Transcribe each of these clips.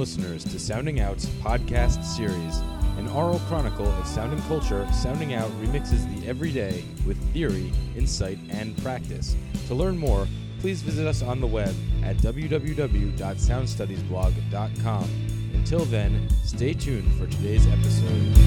listeners to Sounding Out's podcast series, an oral chronicle of sound and culture. Sounding Out remixes the everyday with theory, insight, and practice. To learn more, please visit us on the web at www.soundstudiesblog.com. Until then, stay tuned for today's episode.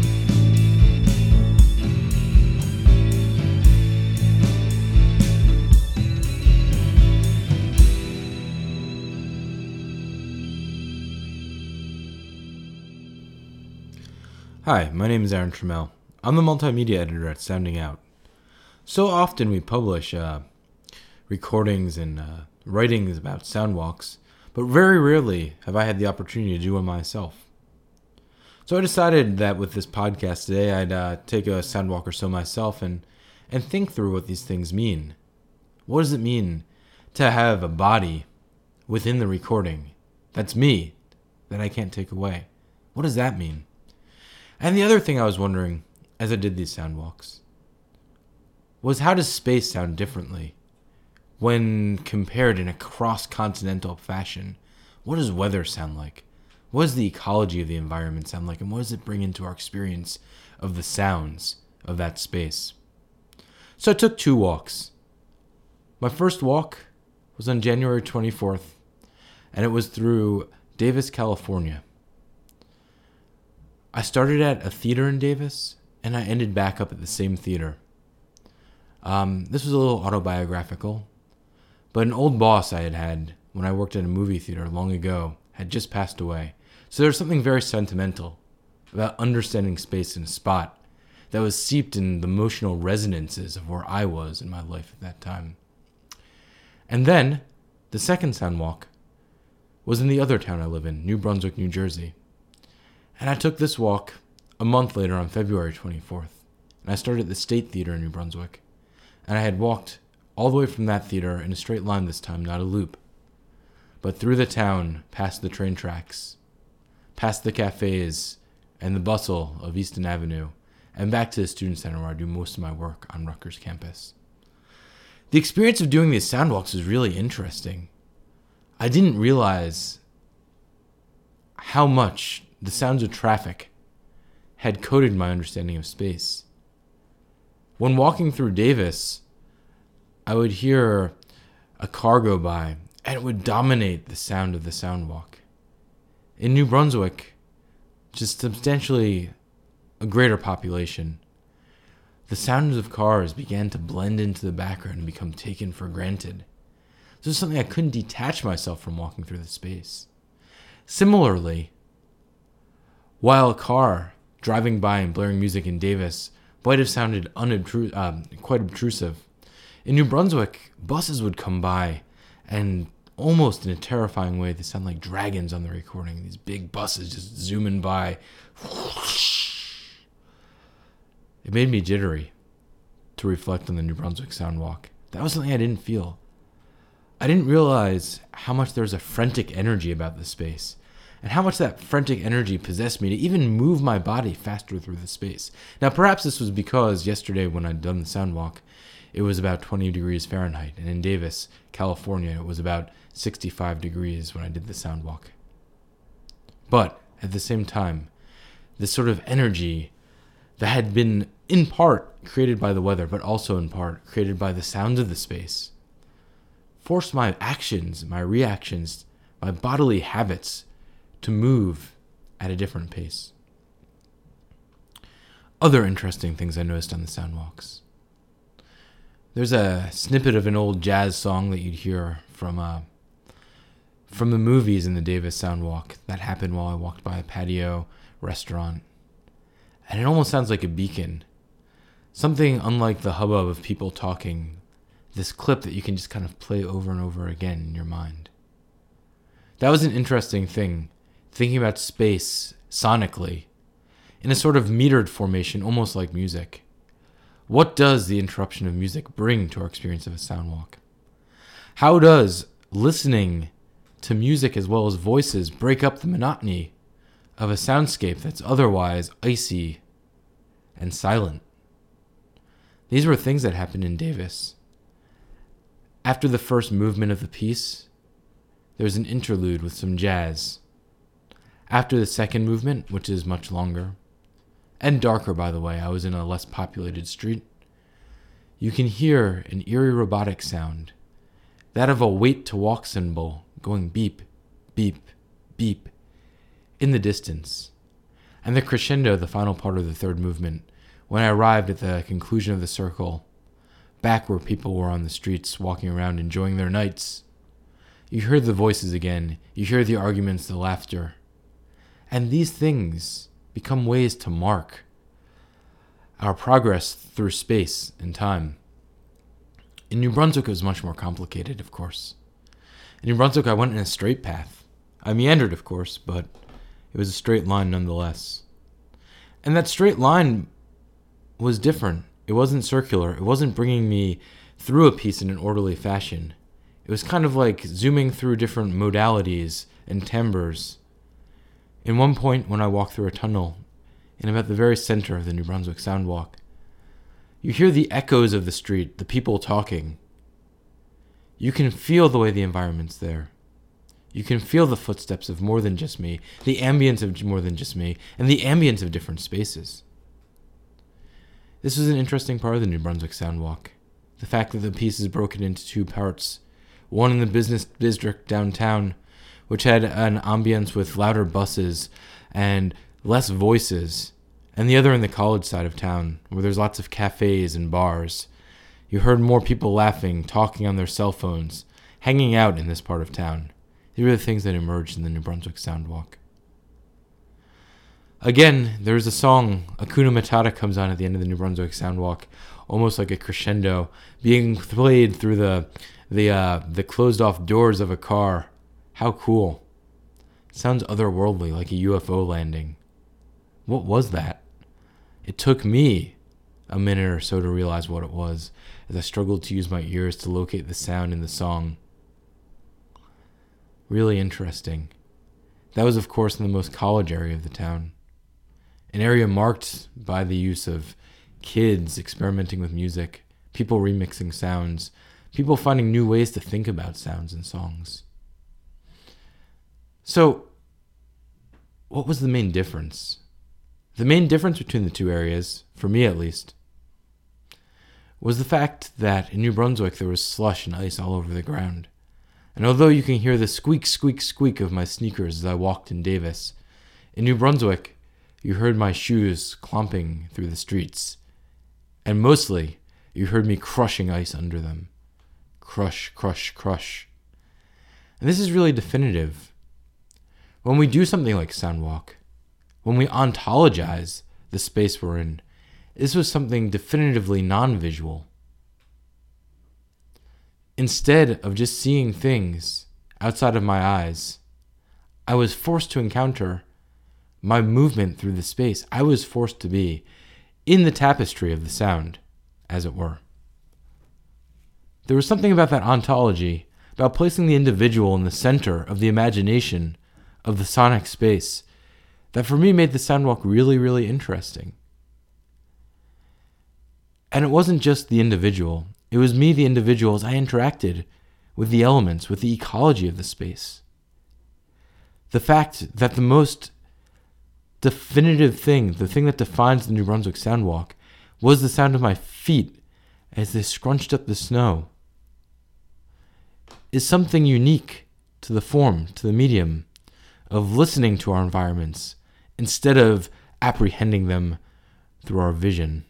Hi, my name is Aaron Trammell. I'm the multimedia editor at Sounding Out. So often we publish recordings and writings about soundwalks, but very rarely have I had the opportunity to do one myself. So I decided that with this podcast today, I'd take a soundwalk or so myself and think through what these things mean. What does it mean to have a body within the recording that's me, that I can't take away? What does that mean? And the other thing I was wondering as I did these soundwalks was, how does space sound differently when compared in a cross-continental fashion? What does weather sound like? What does the ecology of the environment sound like? And what does it bring into our experience of the sounds of that space? So I took 2 walks. My first walk was on January 24th, and it was through Davis, California. I started at a theater in Davis, and I ended back up at the same theater. This was a little autobiographical, but an old boss I had when I worked at a movie theater long ago had just passed away. So there's something very sentimental about understanding space in a spot that was seeped in the emotional resonances of where I was in my life at that time. And then, the second soundwalk was in the other town I live in, New Brunswick, New Jersey. And I took this walk a month later on February 24th. And I started at the State Theater in New Brunswick. And I had walked all the way from that theater in a straight line this time, not a loop, but through the town, past the train tracks, past the cafes and the bustle of Easton Avenue, and back to the Student Center where I do most of my work on Rutgers campus. The experience of doing these soundwalks was really interesting. I didn't realize how much the sounds of traffic had coded my understanding of space. When walking through Davis, I would hear a car go by, and it would dominate the sound of the soundwalk. In New Brunswick, just substantially a greater population, the sounds of cars began to blend into the background and become taken for granted. This was something I couldn't detach myself from walking through the space. Similarly, while a car driving by and blaring music in Davis might have sounded quite obtrusive, in New Brunswick, buses would come by, and almost in a terrifying way, they sound like dragons on the recording. These big buses just zooming by. It made me jittery to reflect on the New Brunswick soundwalk. That was something I didn't feel. I didn't realize how much there was a frantic energy about the space, and how much that frantic energy possessed me to even move my body faster through the space. Now, perhaps this was because yesterday when I'd done the soundwalk, it was about 20 degrees Fahrenheit, and in Davis, California, it was about 65 degrees when I did the soundwalk. But at the same time, this sort of energy that had been in part created by the weather, but also in part created by the sound of the space, forced my actions, my reactions, my bodily habits to move at a different pace. Other interesting things I noticed on the soundwalks. There's a snippet of an old jazz song that you'd hear from the movies in the Davis soundwalk that happened while I walked by a patio restaurant. And it almost sounds like a beacon. Something unlike the hubbub of people talking. This clip that you can just kind of play over and over again in your mind. That was an interesting thing, thinking about space sonically, in a sort of metered formation, almost like music. What does the interruption of music bring to our experience of a soundwalk? How does listening to music as well as voices break up the monotony of a soundscape that's otherwise icy and silent? These were things that happened in Davis. After the first movement of the piece, there's an interlude with some jazz. After the second movement, which is much longer, and darker by the way, I was in a less populated street, you can hear an eerie robotic sound, that of a wait to walk symbol going beep, beep, beep, in the distance. And the crescendo, the final part of the third movement, when I arrived at the conclusion of the circle, back where people were on the streets walking around enjoying their nights, you hear the voices again, you hear the arguments, the laughter. And these things become ways to mark our progress through space and time. In New Brunswick, it was much more complicated, of course. In New Brunswick, I went in a straight path. I meandered, of course, but it was a straight line nonetheless. And that straight line was different. It wasn't circular. It wasn't bringing me through a piece in an orderly fashion. It was kind of like zooming through different modalities and timbres. In one point, when I walked through a tunnel, in about the very center of the New Brunswick Soundwalk, you hear the echoes of the street, the people talking. You can feel the way the environment's there. You can feel the footsteps of more than just me, the ambience of more than just me, and the ambience of different spaces. This was an interesting part of the New Brunswick Soundwalk. The fact that the piece is broken into two parts. One in the business district downtown, which had an ambience with louder buses and less voices, and the other in the college side of town, where there's lots of cafes and bars. You heard more people laughing, talking on their cell phones, hanging out in this part of town. These were the things that emerged in the New Brunswick Soundwalk. Again, there's a song, Hakuna Matata, comes on at the end of the New Brunswick Soundwalk, almost like a crescendo, being played through the closed-off doors of a car. How cool. It sounds otherworldly, like a UFO landing. What was that? It took me a minute or so to realize what it was, as I struggled to use my ears to locate the sound in the song. Really interesting. That was, of course, in the most college area of the town. An area marked by the use of kids experimenting with music, people remixing sounds, people finding new ways to think about sounds and songs. So, what was the main difference? The main difference between the two areas, for me at least, was the fact that in New Brunswick there was slush and ice all over the ground. And although you can hear the squeak, squeak, squeak of my sneakers as I walked in Davis, in New Brunswick you heard my shoes clomping through the streets. And mostly, you heard me crushing ice under them. Crush, crush, crush. And this is really definitive. When we do something like Soundwalk, when we ontologize the space we're in, this was something definitively non-visual. Instead of just seeing things outside of my eyes, I was forced to encounter my movement through the space. I was forced to be in the tapestry of the sound, as it were. There was something about that ontology, about placing the individual in the center of the imagination of the sonic space, that for me made the Soundwalk really, really interesting. And it wasn't just the individual. It was me, the individual, as I interacted with the elements, with the ecology of the space. The fact that the most definitive thing, the thing that defines the New Brunswick Soundwalk, was the sound of my feet as they scrunched up the snow, is something unique to the form, to the medium, of listening to our environments instead of apprehending them through our vision.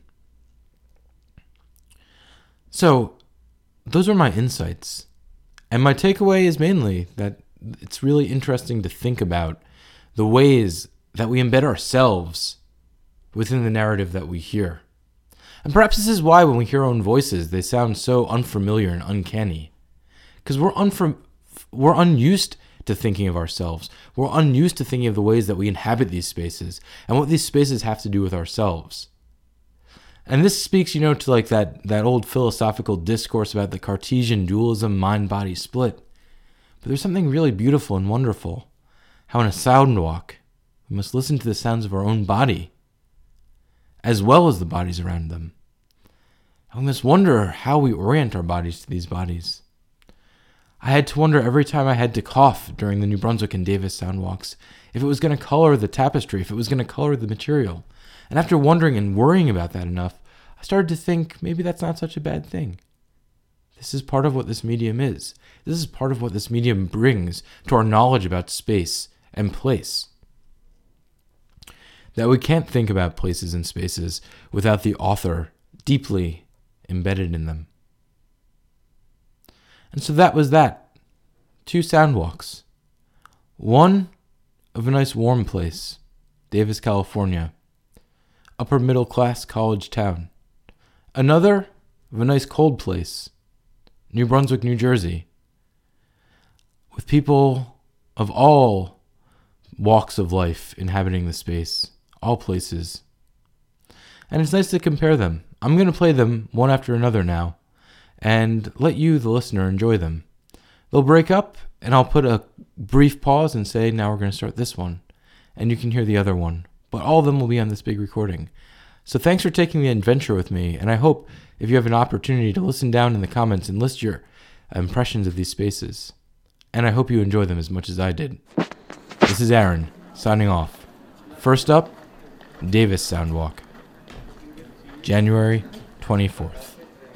So, those are my insights. And my takeaway is mainly that it's really interesting to think about the ways that we embed ourselves within the narrative that we hear. And perhaps this is why when we hear our own voices, they sound so unfamiliar and uncanny. Because we're unused to thinking of ourselves. We're unused to thinking of the ways that we inhabit these spaces and what these spaces have to do with ourselves. And this speaks, to like that old philosophical discourse about the Cartesian dualism mind-body split. But there's something really beautiful and wonderful. How in a Soundwalk, we must listen to the sounds of our own body, as well as the bodies around them. And we must wonder how we orient our bodies to these bodies. I had to wonder every time I had to cough during the New Brunswick and Davis sound walks if it was going to color the tapestry, if it was going to color the material. And after wondering and worrying about that enough, I started to think maybe that's not such a bad thing. This is part of what this medium is. This is part of what this medium brings to our knowledge about space and place. That we can't think about places and spaces without the author deeply embedded in them. And so that was that. 2 sound walks. One of a nice warm place, Davis, California, upper middle class college town. Another of a nice cold place, New Brunswick, New Jersey, with people of all walks of life inhabiting the space, all places. And it's nice to compare them. I'm going to play them one after another now, and let you, the listener, enjoy them. They'll break up, and I'll put a brief pause and say, now we're going to start this one, and you can hear the other one. But all of them will be on this big recording. So thanks for taking the adventure with me, and I hope if you have an opportunity to listen down in the comments and list your impressions of these spaces. And I hope you enjoy them as much as I did. This is Aaron, signing off. First up, Davis Soundwalk, January 24th.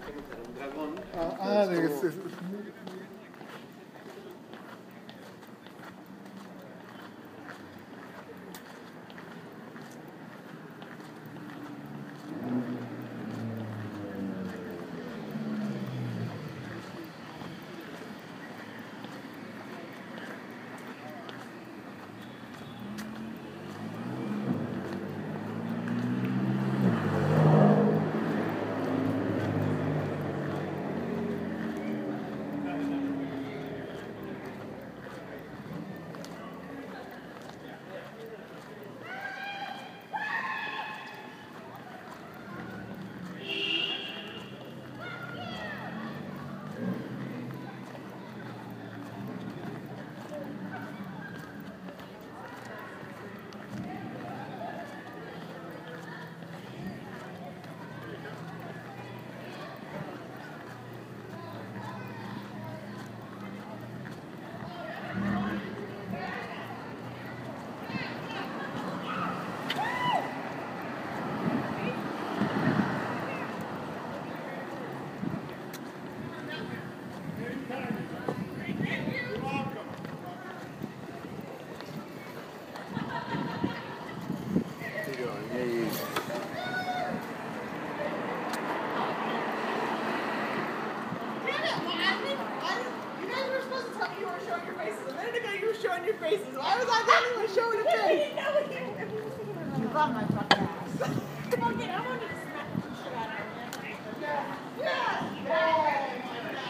Your faces. Why was I the only one showing the face? You got my fucking ass. Okay, I wanted to smack the shit out of him. Yeah.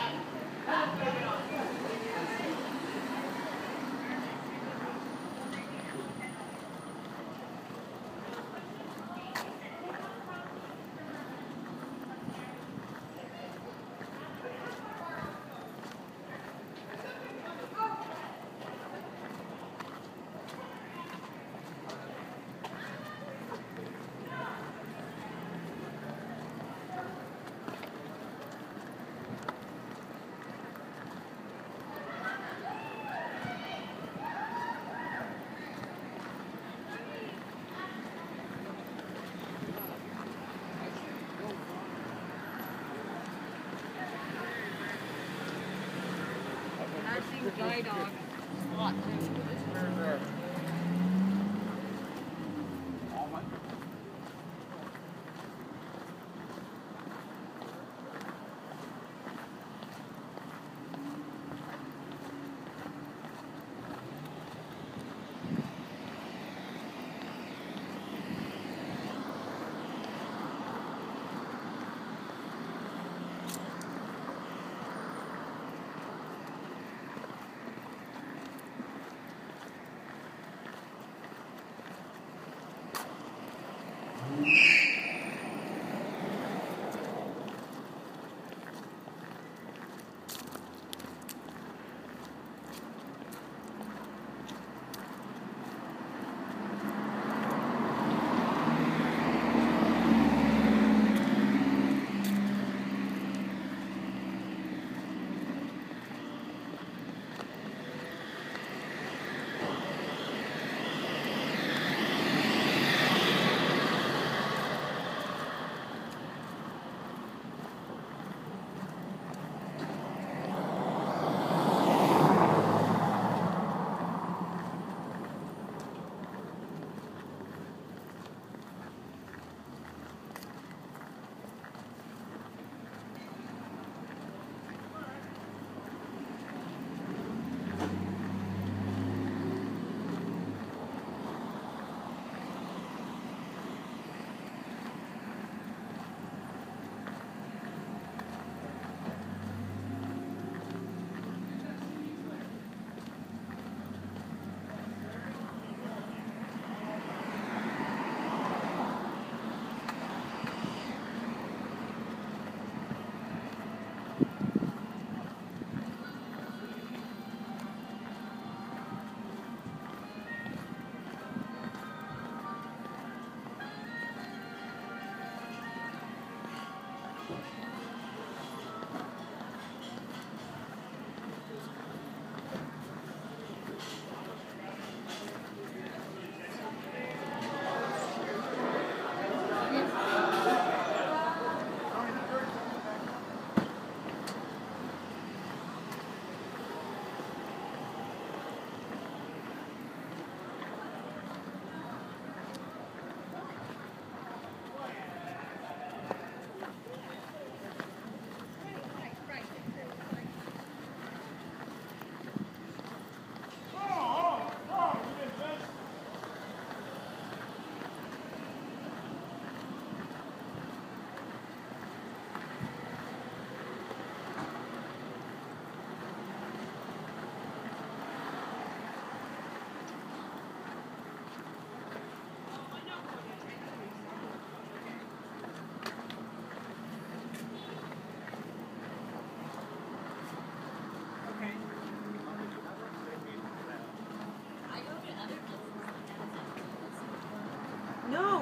Guide dog. Spot too.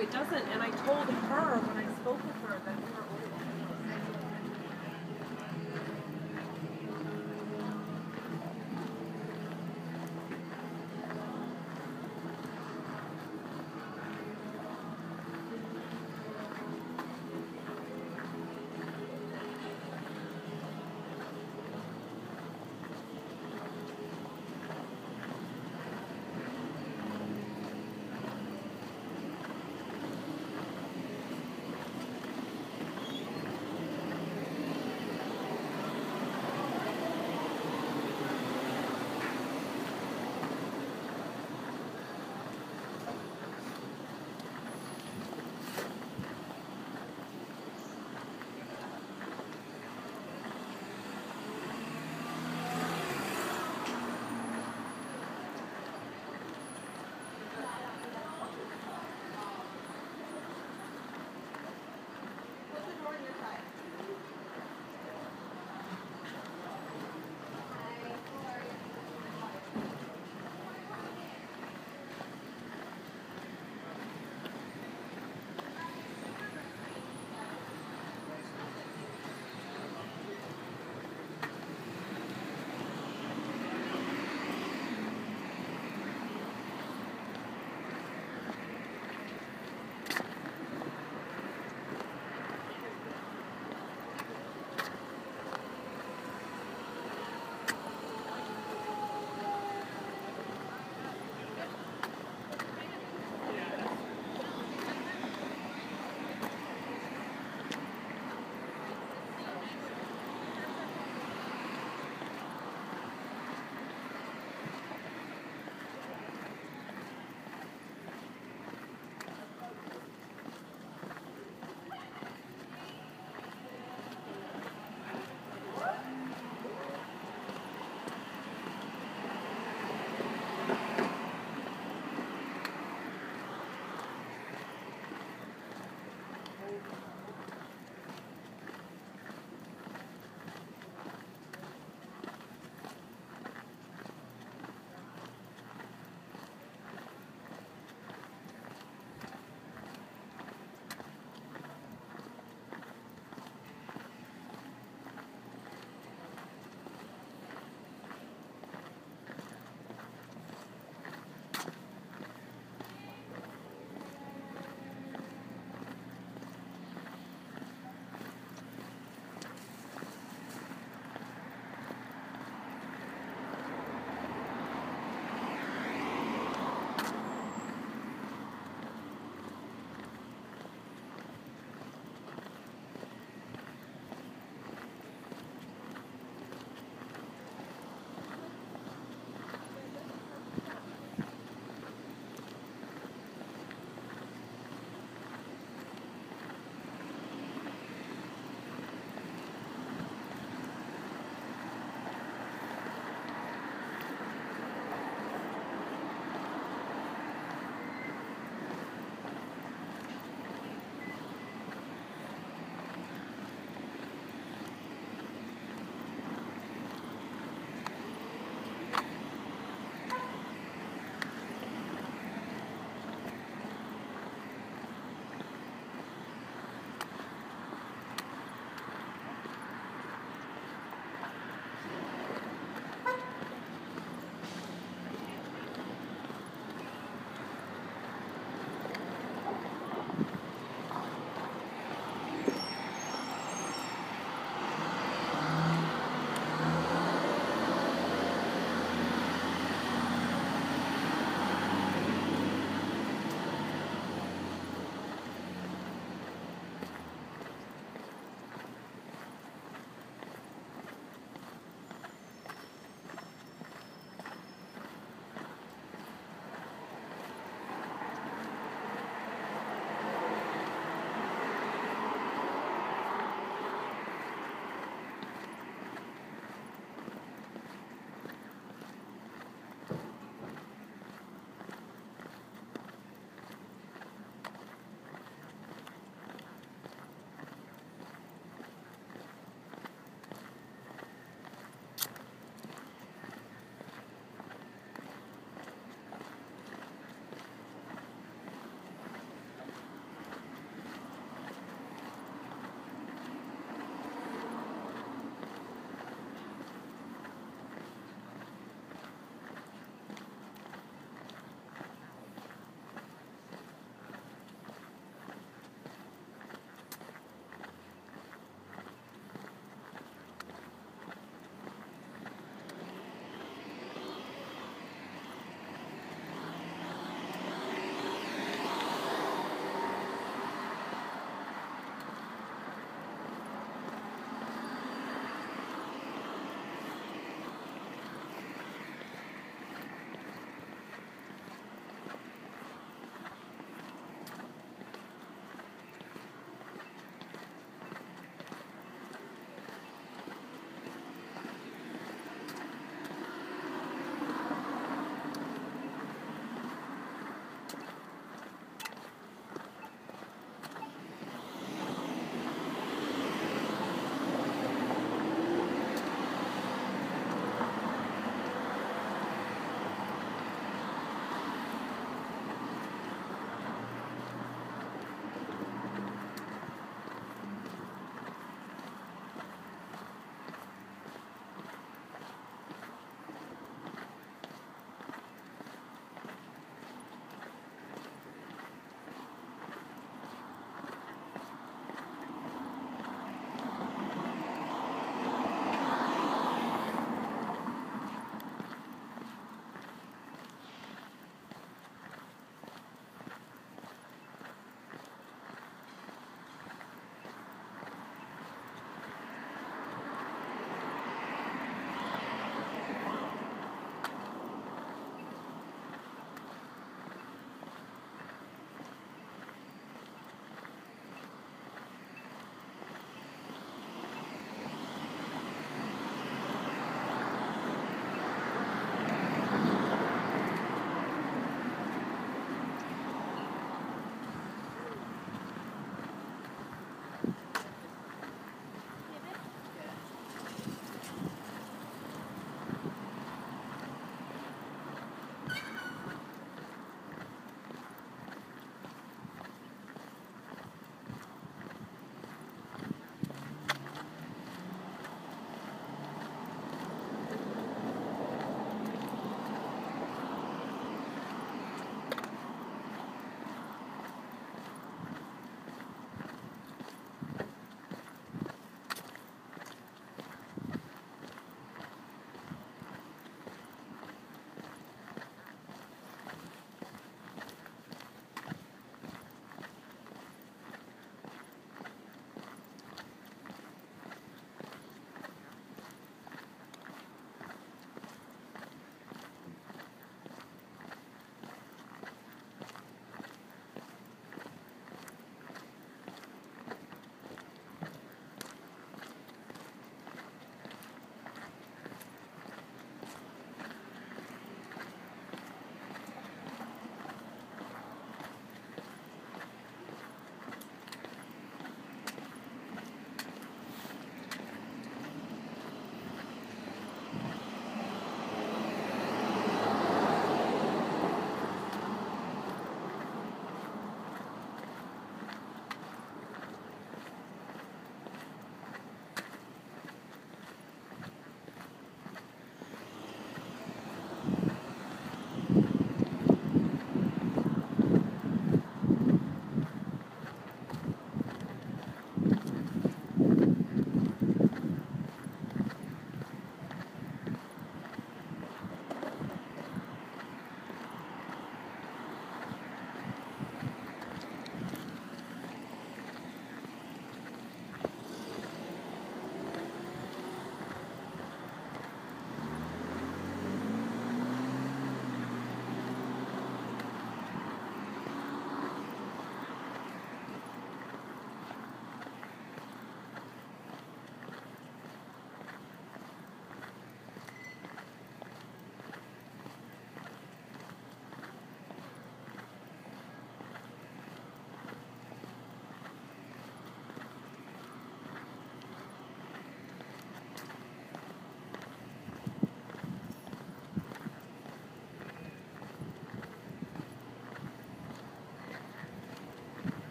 it doesn't. And I told her when I spoke with her that we were over.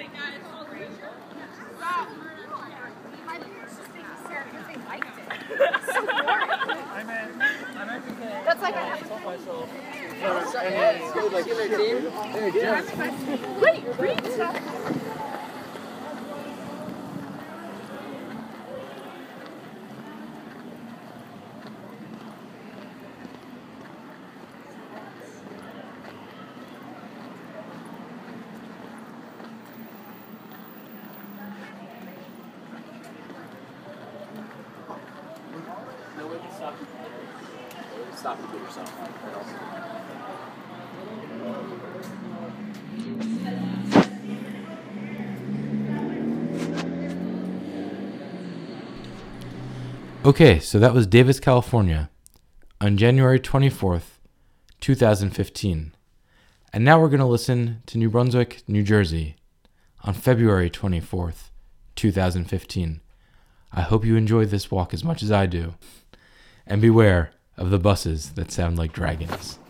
My parents just think it's sad because they liked it. It's so boring. That's like I have to myself. wait, read stuff. No way to stop. Stop and get yourself. Okay, so that was Davis, California, on January 24th, 2015. And now we're going to listen to New Brunswick, New Jersey, on February 24th, 2015. I hope you enjoy this walk as much as I do. And beware of the buses that sound like dragons.